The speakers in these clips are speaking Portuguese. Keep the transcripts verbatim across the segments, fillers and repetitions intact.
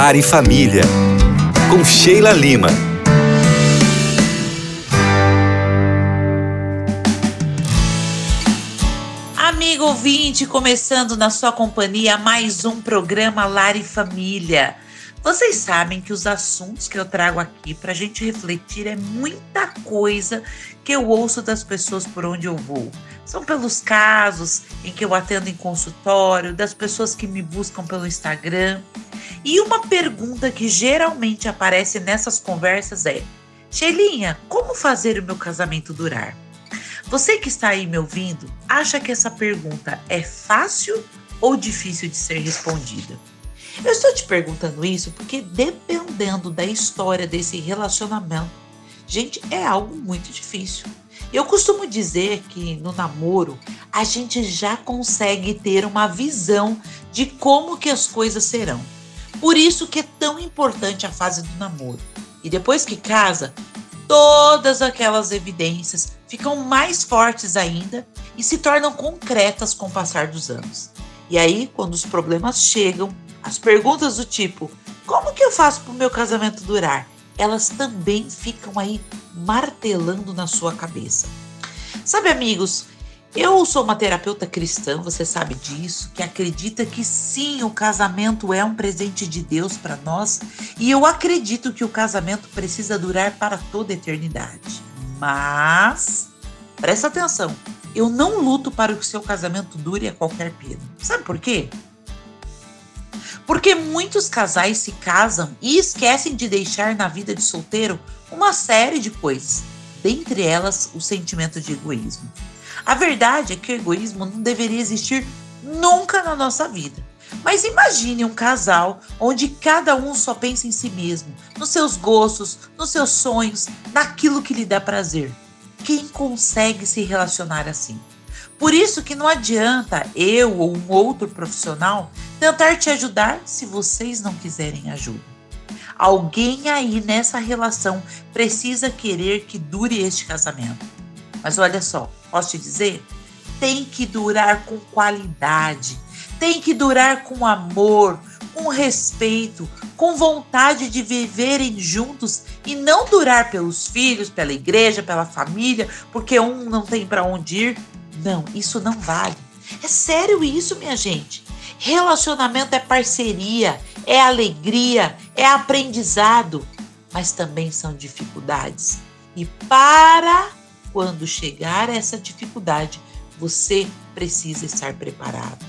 Lar e Família, com Sheila Lima. Amigo ouvinte, começando na sua companhia mais um programa Lar e Família. Vocês sabem que os assuntos que eu trago aqui para a gente refletir é muita coisa que eu ouço das pessoas por onde eu vou. São pelos casos em que eu atendo em consultório, das pessoas que me buscam pelo Instagram. E uma pergunta que geralmente aparece nessas conversas é: Sheilinha, como fazer o meu casamento durar? Você que está aí me ouvindo, acha que essa pergunta é fácil ou difícil de ser respondida? Eu estou te perguntando isso porque, dependendo da história desse relacionamento, gente, é algo muito difícil. Eu costumo dizer que no namoro a gente já consegue ter uma visão de como que as coisas serão. Por isso que é tão importante a fase do namoro. E depois que casa, todas aquelas evidências ficam mais fortes ainda e se tornam concretas com o passar dos anos. E aí, quando os problemas chegam, as perguntas do tipo, como que eu faço para o meu casamento durar? Elas também ficam aí martelando na sua cabeça. Sabe, amigos, eu sou uma terapeuta cristã, você sabe disso, que acredita que sim, o casamento é um presente de Deus para nós, e eu acredito que o casamento precisa durar para toda a eternidade. Mas, presta atenção, eu não luto para que o seu casamento dure a qualquer pena. Sabe por quê? Porque muitos casais se casam e esquecem de deixar na vida de solteiro uma série de coisas, dentre elas o sentimento de egoísmo. A verdade é que o egoísmo não deveria existir nunca na nossa vida. Mas imagine um casal onde cada um só pensa em si mesmo, nos seus gostos, nos seus sonhos, naquilo que lhe dá prazer. Quem consegue se relacionar assim? Por isso que não adianta eu ou um outro profissional tentar te ajudar se vocês não quiserem ajuda. Alguém aí nessa relação precisa querer que dure este casamento. Mas olha só, posso te dizer? Tem que durar com qualidade, tem que durar com amor, com respeito, com vontade de viverem juntos e não durar pelos filhos, pela igreja, pela família, porque um não tem para onde ir. Não, isso não vale. É sério isso, minha gente. Relacionamento é parceria, é alegria, é aprendizado, mas também são dificuldades. E para quando chegar essa dificuldade, você precisa estar preparado.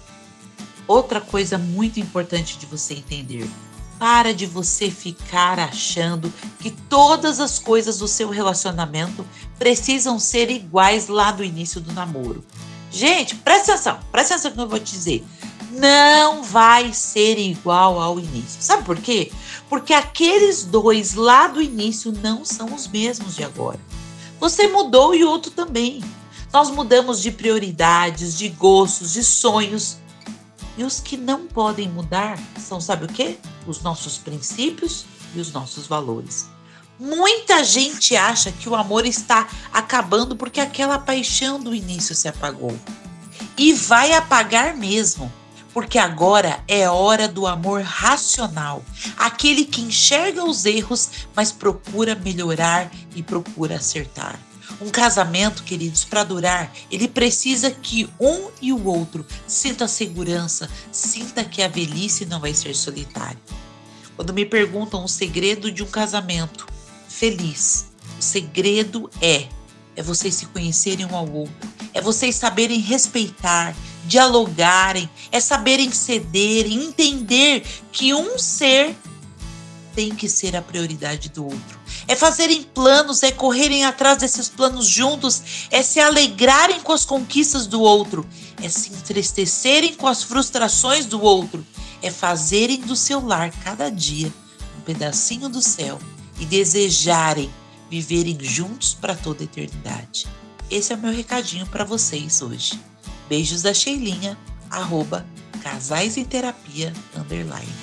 Outra coisa muito importante de você entender: para de você ficar achando que todas as coisas do seu relacionamento precisam ser iguais lá do início do namoro. Gente, presta atenção, presta atenção no que eu vou te dizer. Não vai ser igual ao início. Sabe por quê? Porque aqueles dois lá do início não são os mesmos de agora. Você mudou e o outro também. Nós mudamos de prioridades, de gostos, de sonhos. E os que não podem mudar são, sabe o quê? Os nossos princípios e os nossos valores. Muita gente acha que o amor está acabando porque aquela paixão do início se apagou. E vai apagar mesmo, porque agora é hora do amor racional, aquele que enxerga os erros, mas procura melhorar e procura acertar. Um casamento, queridos, para durar, ele precisa que um e o outro sinta a segurança, sinta que a velhice não vai ser solitária. Quando me perguntam o segredo de um casamento feliz, o segredo é, é vocês se conhecerem um ao outro, é vocês saberem respeitar, dialogarem, é saberem ceder, entender que um ser tem que ser a prioridade do outro. É fazerem planos, é correrem atrás desses planos juntos, é se alegrarem com as conquistas do outro, é se entristecerem com as frustrações do outro, é fazerem do seu lar cada dia um pedacinho do céu e desejarem viverem juntos para toda a eternidade. Esse é o meu recadinho para vocês hoje. Beijos da Sheilinha, arroba casais em terapia, underline.